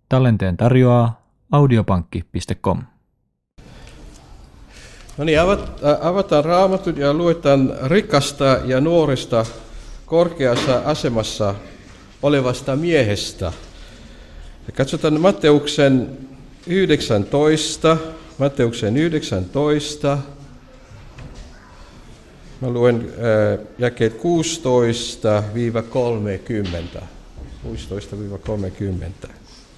Tallenteen tarjoaa audiopankki.com. No niin, avataan Raamatut ja luetaan rikasta ja nuoresta korkeassa asemassa olevasta miehestä. Ja katsotaan Matteuksen 19. Mä luen jakeet 16-30. 16-30.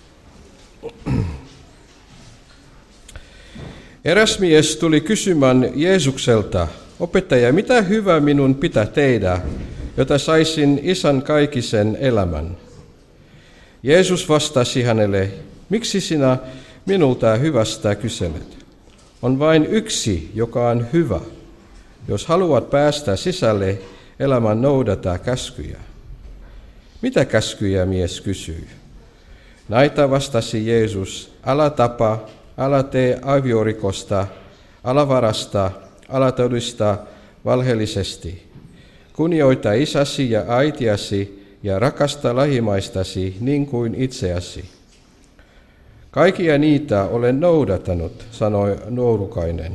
Eräs mies tuli kysymään Jeesukselta, opettaja, mitä hyvää minun pitää tehdä, jotta saisin isän kaikisen elämän? Jeesus vastasi hänelle, miksi sinä minulta hyvästä kyselet? On vain yksi, joka on hyvä. Jos haluat päästä sisälle, elämän noudata käskyjä. Mitä käskyjä mies kysyi? Näitä vastasi Jeesus, älä tapa, älä tee aviorikosta, älä varasta, älä todista valheellisesti. Kunnioita isäsi ja äitiäsi ja rakasta lähimmäistäsi niin kuin itseäsi. Kaikkia niitä olen noudattanut, sanoi nuorukainen.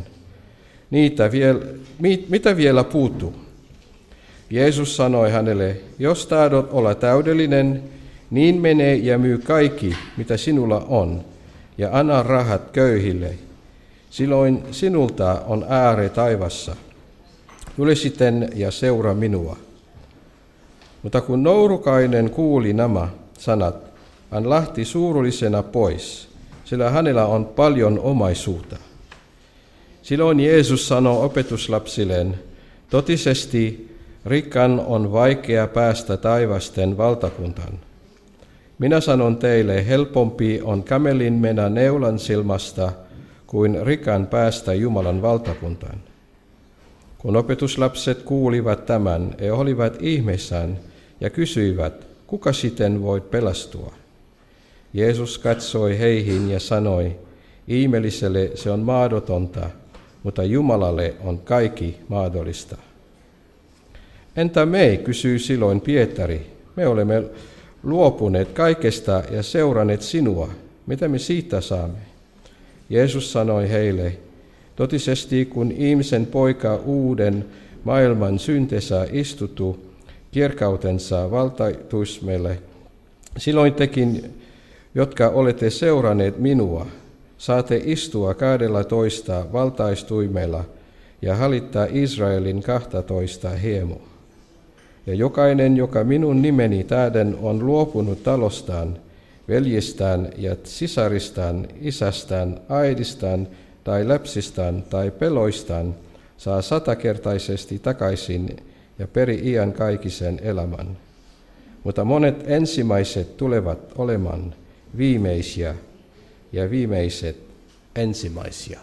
Mitä vielä puuttuu? Jeesus sanoi hänelle, jos tahdot olla täydellinen, niin mene ja myy kaikki, mitä sinulla on, ja anna rahat köyhille. Silloin sinulta on ääre taivassa. Tule sitten ja seuraa minua. Mutta kun nuorukainen kuuli nämä sanat, hän lähti surullisena pois, sillä hänellä on paljon omaisuutta. Silloin Jeesus sanoi opetuslapsilleen, totisesti rikkaan on vaikea päästä taivasten valtakuntaan. Minä sanon teille, helpompi on kamelin mennä neulan silmasta kuin rikkaan päästä Jumalan valtakuntaan. Kun opetuslapset kuulivat tämän, he olivat ihmeissään ja kysyivät, kuka sitten voi pelastua? Jeesus katsoi heihin ja sanoi, ihmeelliselle se on mahdotonta, mutta Jumalalle on kaikki mahdollista. Entä me, kysyi silloin Pietari, me olemme luopuneet kaikesta ja seuranneet sinua, mitä me siitä saamme? Jeesus sanoi heille, totisesti kun ihmisen poika uuden maailman syntensä istutu kirkautensa valtaitusmeille, silloin tekin, jotka olette seuranneet minua, saatte istua 12 valtaistuimella ja hallita Israelin 12 hiemoa. Ja jokainen, joka minun nimeni tähden on luopunut talostaan, veljestään ja sisaristaan, isästään, äidistään tai lapsistaan tai peloistaan, saa 100-kertaisesti takaisin ja peri iän kaikisen elämän. Mutta monet ensimmäiset tulevat olemaan viimeisiä ja viimeiset ensimmäisiä.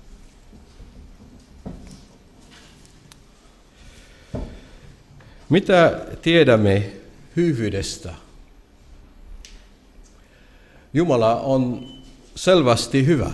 Mitä tiedämme hyvyydestä? Jumala on selvästi hyvä.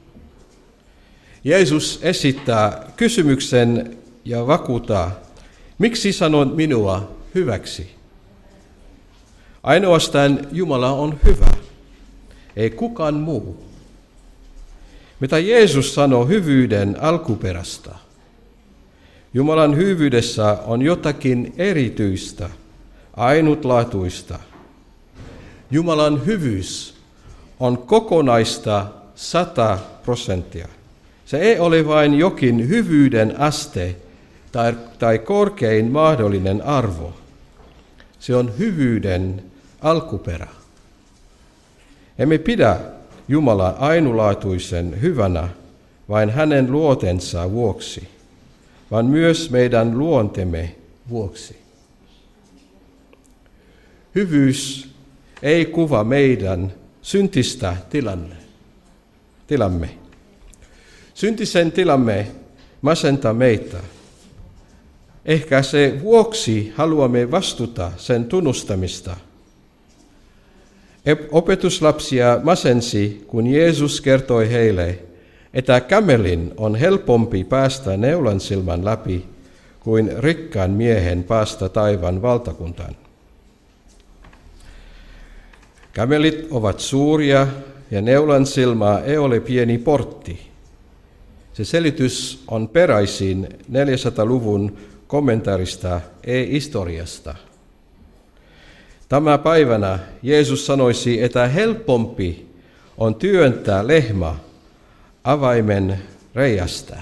Jeesus esittää kysymyksen ja vakuuttaa, miksi sanot minua hyväksi? Ainoastaan Jumala on hyvä, ei kukaan muu. Mitä Jeesus sanoo hyvyyden alkuperästä? Jumalan hyvyydessä on jotakin erityistä, ainutlaatuista. Jumalan hyvyys on kokonaista 100%. Se ei ole vain jokin hyvyyden aste tai korkein mahdollinen arvo. Se on hyvyyden alkuperä. Emme pidä Jumalaa ainutlaatuisen hyvänä vain hänen luontensa vuoksi, vaan myös meidän luontemme vuoksi. Hyvyys ei kuvaa meidän syntistä tilamme. Syntisen tilamme masentaa meitä. Ehkä se vuoksi haluamme vastuta sen tunnustamista. Opetuslapsia masensi, kun Jeesus kertoi heille, että kamelin on helpompi päästä neulan silmän läpi kuin rikkaan miehen päästä taivaan valtakuntaan. Kamelit ovat suuria ja neulan silmä ei ole pieni portti. Se selitys on peräisin 400-luvun kommentaarista e-historiasta. Tämä päivänä Jeesus sanoisi, että helpompi on työntää lehmä avaimen reiästä.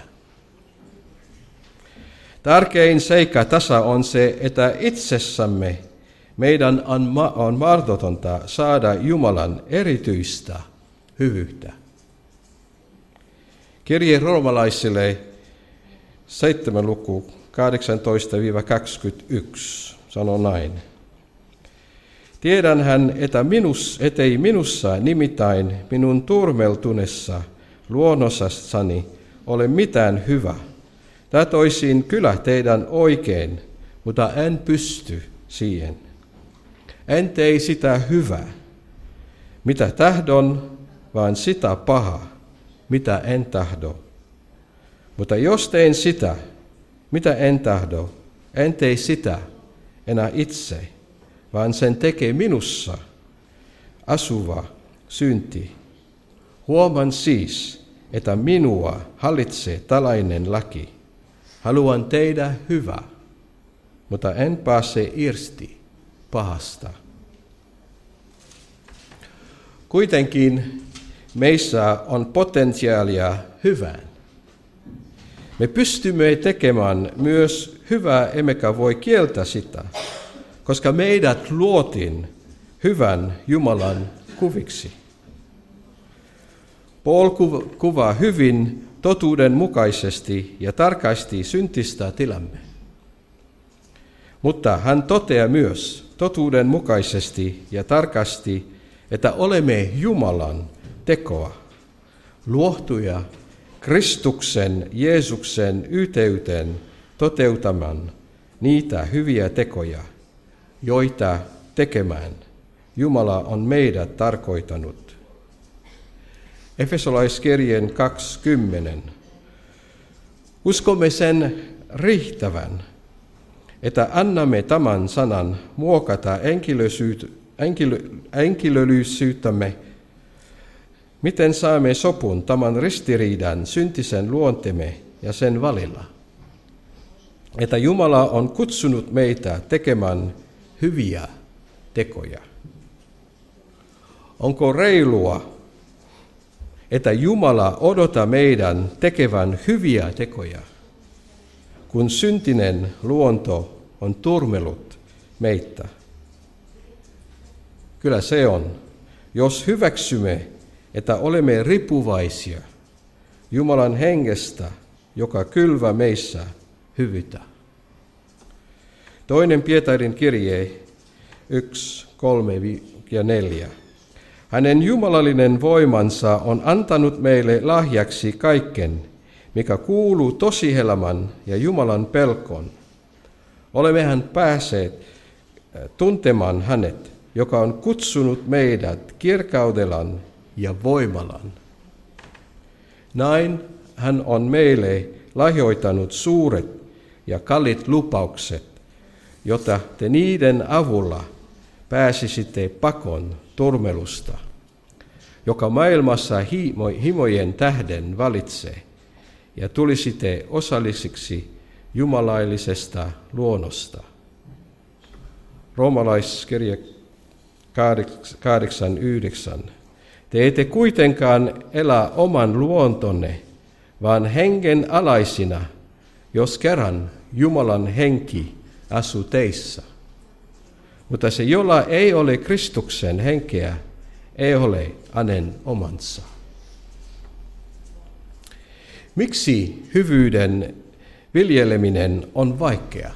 Tärkein seikka tässä on se, että itsessämme meidän on mahdotonta saada Jumalan erityistä hyvyyttä. Kirje roomalaisille 7. luku 18-21 sanoo näin. Tiedänhän, ettei minussa, nimittäin minun turmeltuneessa luonnossani, ole mitään hyvää. Tahtoisin kyllä teidän oikein, mutta en pysty siihen. En tee sitä hyvää, mitä tahdon, vaan sitä pahaa, mitä en tahdo. Mutta jos teen sitä, mitä en tahdo, en tee sitä enää itse, vaan sen tekee minussa asuva synti. Huomaan siis, että minua hallitsee tällainen laki. Haluan tehdä hyvää, mutta en pääse irti pahasta. Kuitenkin meissä on potentiaalia hyvään. Me pystymme tekemään myös hyvää, emmekä voi kieltää sitä, koska meidät luotiin hyvän Jumalan kuviksi. Paul kuvaa hyvin totuudenmukaisesti ja tarkasti syntistä tilamme. Mutta hän toteaa myös totuudenmukaisesti ja tarkasti, että olemme Jumalan tekoa, luotuja Kristuksen Jeesuksen yhteyteen toteuttamaan niitä hyviä tekoja, joita tekemään Jumala on meidät tarkoittanut. Efesolaiskirjeen 2:10. Uskomme sen riittävän, että annamme tämän sanan muokata henkilöllisyyttämme, miten saamme sopun tämän ristiriidan syntisen luontemme ja sen välillä. Että Jumala on kutsunut meitä tekemään hyviä tekoja. Onko reilua, että Jumala odottaa meidän tekevän hyviä tekoja, kun syntinen luonto on turmellut meitä? Kyllä se on, jos hyväksymme, että olemme riippuvaisia Jumalan hengestä, joka kylvää meissä hyvyyttä. 2. Pietarin kirje 1:3-4. Hänen jumalallinen voimansa on antanut meille lahjaksi kaiken, mikä kuuluu tosielämän ja Jumalan pelkoon. Olemmehan päässeet tuntemaan hänet, joka on kutsunut meidät kirkaudellaan ja voimallaan. Näin hän on meille lahjoittanut suuret ja kalliit lupaukset, jotta te niiden avulla pääsisitte pakoon turmelusta, joka maailmassa himojen tähden valitsee, ja tulisitte osallisiksi jumalaillisesta luonnosta. Roomalaiskirje 8:9. Te ette kuitenkaan elä oman luontonne, vaan hengen alaisina, jos kerran Jumalan henki asuu teissä. Mutta se, jolla ei ole Kristuksen henkeä, ei ole hänen omansa. Miksi hyvyyden viljeleminen on vaikeaa?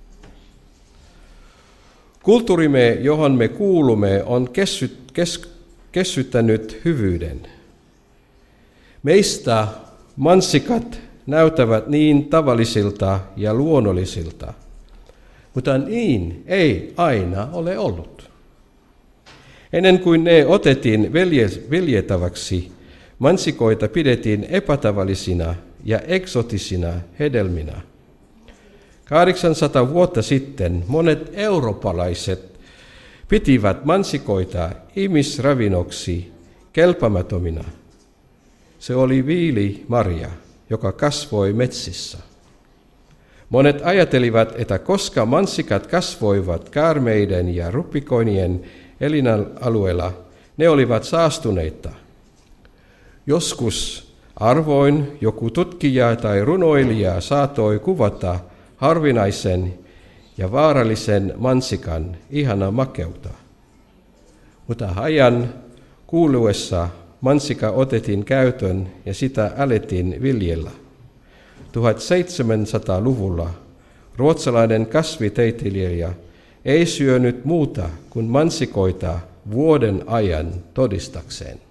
Kulttuurimme, johon me kuulumme, on kesyttänyt hyvyyden. Meistä mansikat näyttävät niin tavallisilta ja luonnollisilta, mutta niin ei aina ole ollut. Ennen kuin ne otettiin viljettäväksi, mansikoita pidettiin epätavallisina ja eksotisina hedelminä. 800 vuotta sitten monet eurooppalaiset pitivät mansikoita ihmisravinnoksi kelpaamattomina. Se oli viilimarja, joka kasvoi metsissä. Monet ajattelivat, että koska mansikat kasvoivat käärmeiden ja ruppikoinien elinalueella, ne olivat saastuneita. Joskus arvoin joku tutkija tai runoilija saattoi kuvata harvinaisen ja vaarallisen mansikan ihana makeutta. Mutta ajan kuluessa mansika otettiin käyttöön ja sitä alettiin viljellä. 1700-luvulla ruotsalainen kasvitieteilijä ei syönyt muuta kuin mansikoita vuoden ajan todistakseen,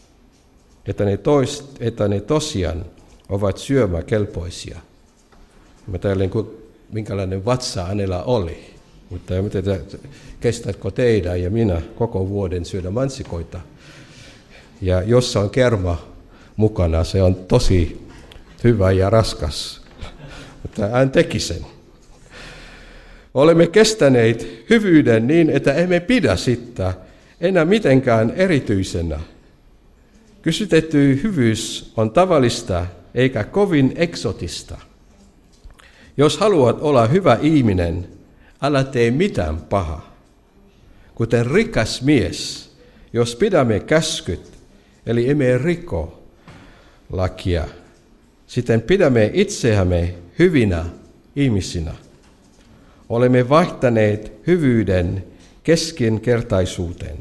että ne tosiaan ovat syömäkelpoisia. Mä tiedän, minkälainen vatsa hänellä oli, mutta en tiedä, kestätkö teidän ja minä koko vuoden syödä mansikoita. Ja jos on kerma mukana, se on tosi hyvä ja raskas, mutta hän teki sen. Olemme kestäneet hyvyyden niin, että emme pidä sitä enää mitenkään erityisenä. Kysytetty hyvyys on tavallista eikä kovin eksotista. Jos haluat olla hyvä ihminen, älä tee mitään pahaa. Kuten rikas mies, jos pidämme käskyt, eli emme riko lakia, sitten pidämme itseämme hyvinä ihmisinä. Olemme vaihtaneet hyvyyden keskinkertaisuuteen.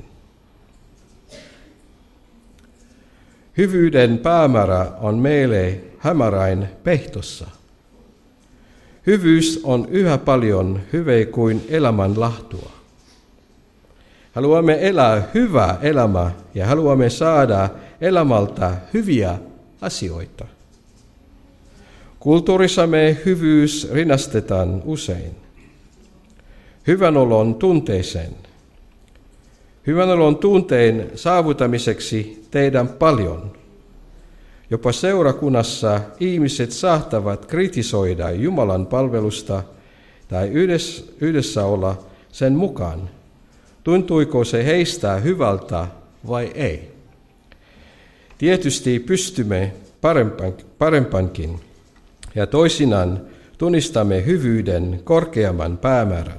Hyvyyden päämäärä on meille hämäräin pehtossa. Hyvyys on yhä paljon hyvää kuin elämän lahtua. Haluamme elää hyvää elämää ja haluamme saada elämältä hyviä asioita. Kulttuurissamme hyvyys rinnastetaan usein hyvän olon tunteeseen. Hyvän olon tunteen saavutamiseksi tehdään paljon. Jopa seurakunnassa ihmiset saattavat kritisoida Jumalan palvelusta tai yhdessä olla sen mukaan. Tuntuiko se heistä hyvältä vai ei? Tietysti pystymme parempaankin ja toisinaan tunnistamme hyvyyden korkeamman päämäärän.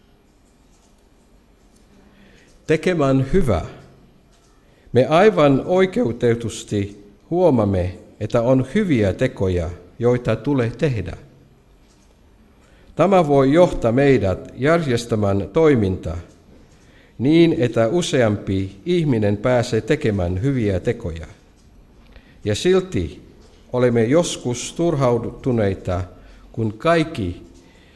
Tekemään hyvää. Me aivan oikeutetusti huomaamme, että on hyviä tekoja, joita tulee tehdä. Tämä voi johtaa meidät järjestämään toimintaa niin, että useampi ihminen pääsee tekemään hyviä tekoja. Ja silti olemme joskus turhautuneita, kun kaikki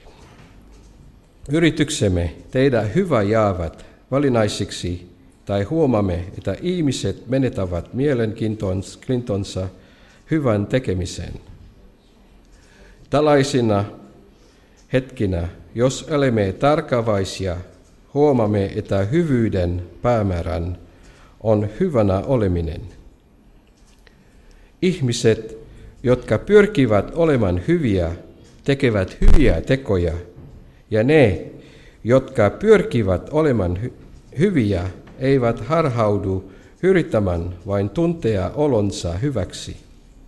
yrityksemme tehdä hyvää jäävät valinnaisiksi tai huomaamme, että ihmiset menettävät mielenkiintonsa hyvän tekemiseen. Tällaisina hetkinä, jos olemme tarkkaavaisia, huomaamme, että hyvyyden päämäärän on hyvänä oleminen. Ihmiset, jotka pyrkivät olemaan hyviä, tekevät hyviä tekoja, ja ne, jotka pyrkivät olemaan hyviä, eivät harhaudu yrittämään vain tuntea olonsa hyväksi.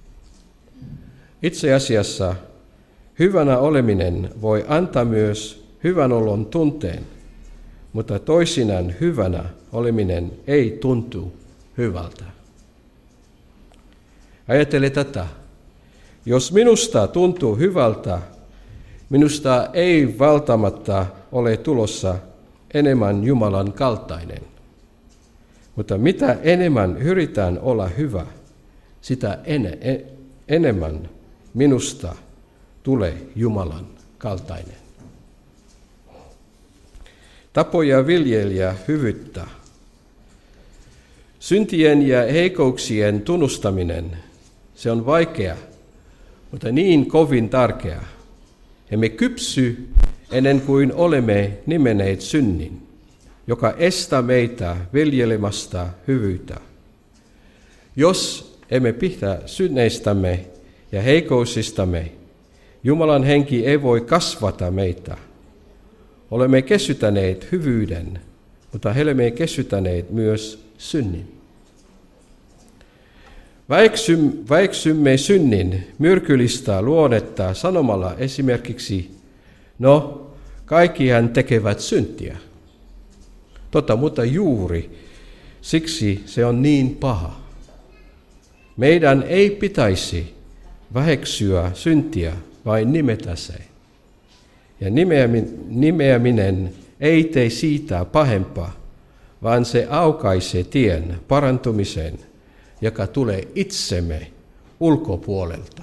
Itse asiassa hyvänä oleminen voi antaa myös hyvän olon tunteen, mutta toisinaan hyvänä oleminen ei tuntu hyvältä. Ajattele tätä. Jos minusta tuntuu hyvältä, minusta ei välttämättä ole tulossa enemmän Jumalan kaltainen. Mutta mitä enemmän yritän olla hyvä, sitä enemmän minusta tulee Jumalan kaltainen. Tapoja viljellä hyvyyttä. Syntien ja heikouksien tunnustaminen, se on vaikea, mutta niin kovin tärkeää. Emme kypsy ennen kuin olemme nimenneet synnin, joka estää meitä viljelemasta hyvyyttä. Jos emme pidä synneistämme ja heikouksistamme, Jumalan henki ei voi kasvata meitä. Olemme kesytäneet hyvyyden, mutta he olemme kesyttäneet myös synnin. Väiksymme synnin myrkyllistä luonnetta sanomalla esimerkiksi, no, kaikkihan tekevät syntiä. Mutta juuri siksi se on niin paha. Meidän ei pitäisi väheksyä syntiä, vain nimetä se. Ja nimeäminen ei tee siitä pahempaa, vaan se aukaisee tien parantumiseen, joka tulee itsemme ulkopuolelta.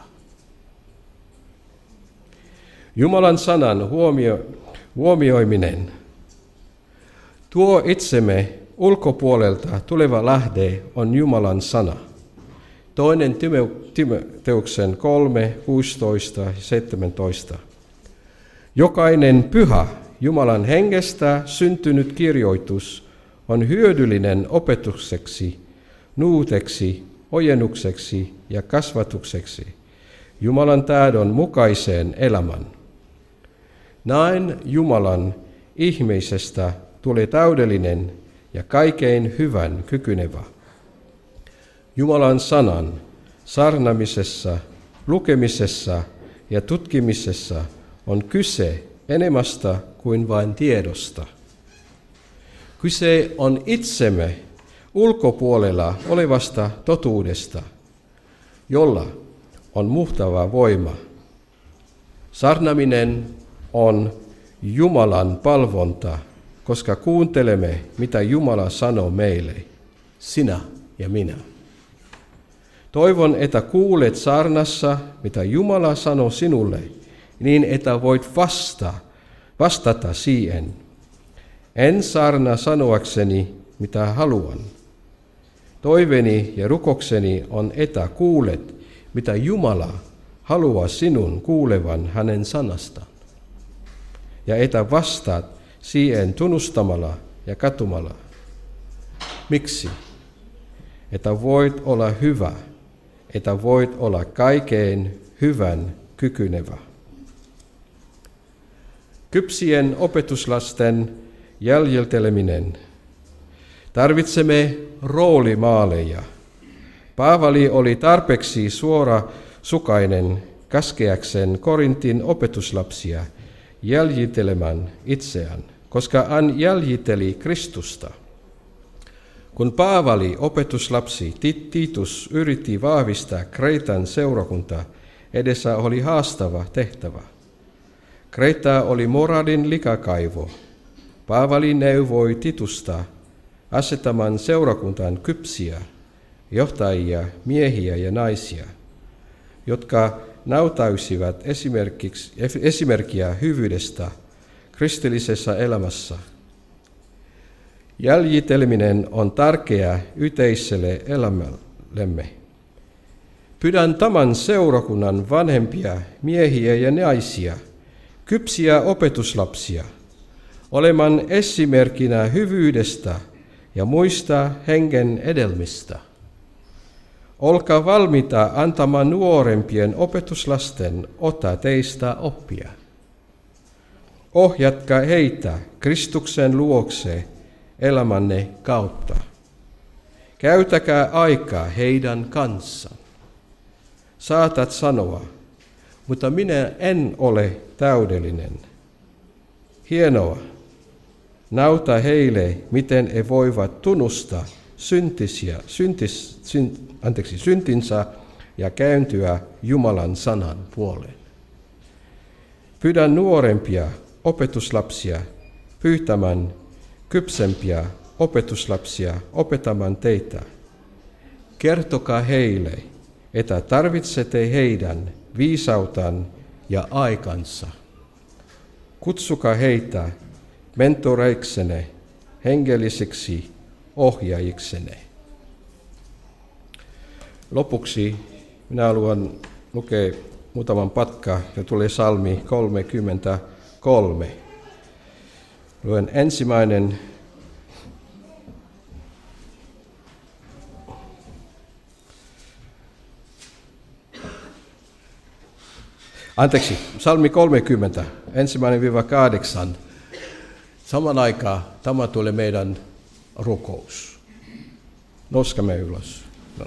Jumalan sanan huomioiminen tuo itsemme ulkopuolelta tuleva lähde on Jumalan sana. 2. Timoteuksen 3, 16 ja 17. Jokainen pyhä Jumalan hengestä syntynyt kirjoitus on hyödyllinen opetukseksi, nuuteksi, ojennukseksi ja kasvatukseksi Jumalan tahdon mukaiseen elämän. Näin Jumalan ihmisestä tulee täydellinen ja kaikkein hyvän kykynevä. Jumalan sanan saarnaamisessa, lukemisessa ja tutkimisessa on kyse enemmästä kuin vain tiedosta. Kyse on itsemme ulkopuolella olevasta totuudesta, jolla on muhtava voima. Saarnaaminen on Jumalan palvonta, koska kuuntelemme, mitä Jumala sanoo meille, sinä ja minä. Toivon, että kuulet saarnassa, mitä Jumala sanoo sinulle, niin että voit vastata siihen. En saarna sanoakseni, mitä haluan. Toiveeni ja rukokseni on, että kuulet, mitä Jumala haluaa sinun kuulevan hänen sanastaan. Ja että vastaat siihen tunnustamalla ja katumalla. Miksi? Että voit olla hyvä, että voit olla kaikkein hyvän kykynevä. Kypsien opetuslasten jäljilteleminen. Tarvitsemme roolimaaleja. Paavali oli tarpeeksi suorasukainen käskeäkseen Korintin opetuslapsia jäljittelemään itseään, koska hän jäljitteli Kristusta. Kun Paavali opetuslapsi Titus yritti vahvistaa Kreetan seurakuntaa, edessä oli haastava tehtävä. Kreeta oli moraalin likakaivo. Paavali neuvoi Titusta asettamaan seurakuntaan kypsiä, johtajia, miehiä ja naisia, jotka näyttäisivät esimerkkiä hyvyydestä kristillisessä elämässä. Jäljitteleminen on tärkeää yhteiselle elämällemme. Pyydän tämän seurakunnan vanhempia miehiä ja naisia, kypsiä opetuslapsia, olemaan esimerkkinä hyvyydestä ja muista hengen edelmistä. Olkaa valmiita antamaan nuorempien opetuslasten ottaa teistä oppia. Ohjatkaa heitä Kristuksen luokse elämänne kautta. Käytäkää aikaa heidän kanssaan. Saatat sanoa, mutta minä en ole täydellinen. Hienoa. Näytä heille, miten he voivat tunnustaa syntinsä ja kääntyä Jumalan sanan puoleen. Pyydän nuorempia opetuslapsia pyytämään kypsempiä opetuslapsia opettamaan teitä. Kertokaa heille, että tarvitsette heidän viisautan ja aikansa. Kutsukaa heitä mentoreiksenne, hengellisiksi ohjaajiksenne. Lopuksi minä haluan lukea muutaman patkaa, ja tulee Psalmi 33. Luen ensimmäinen Psalmi 30, 1-8. Saman aikaan tämä tulee meidän rukous. Noskamme ylös.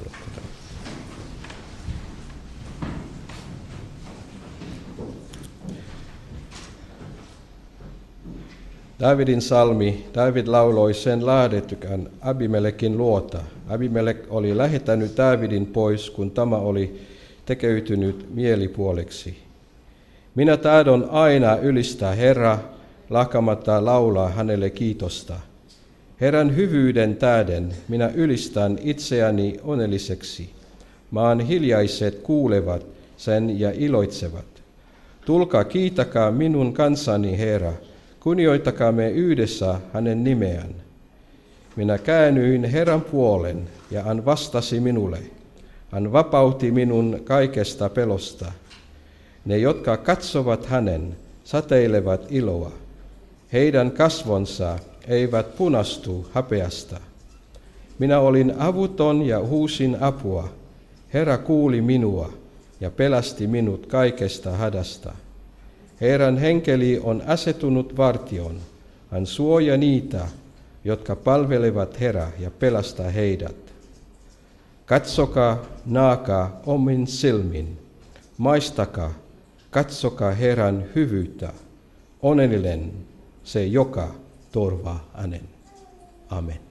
Davidin salmi, David lauloi sen lähdetykään Abimelekin luota. Abimelek oli lähettänyt Davidin pois, kun tämä oli tekeytynyt mielipuoleksi. Minä tahdon aina ylistää Herraa, lakamatta laulaa hänelle kiitosta. Herran hyvyyden tähden minä ylistän itseäni onnelliseksi. Maan hiljaiset kuulevat sen ja iloitsevat. Tulkaa kiitäkää minun kansani Herra, kunnioittakaamme yhdessä hänen nimeään. Minä käännyin Herran puolen ja hän vastasi minulle. Hän vapautti minun kaikesta pelosta. Ne, jotka katsovat hänen, sateilevat iloa. Heidän kasvonsa eivät punastu häpeästä. Minä olin avuton ja huusin apua. Herra kuuli minua ja pelasti minut kaikesta hädästä. Herran henkeli on asetunut vartioon. Hän suojaa niitä, jotka palvelevat Herraa ja pelastaa heidät. Katsokaa, naakaa omin silmin. Maistakaa, katsokaa Herran hyvyyttä. Onnellinen se, joka turvaa hänen. Amen.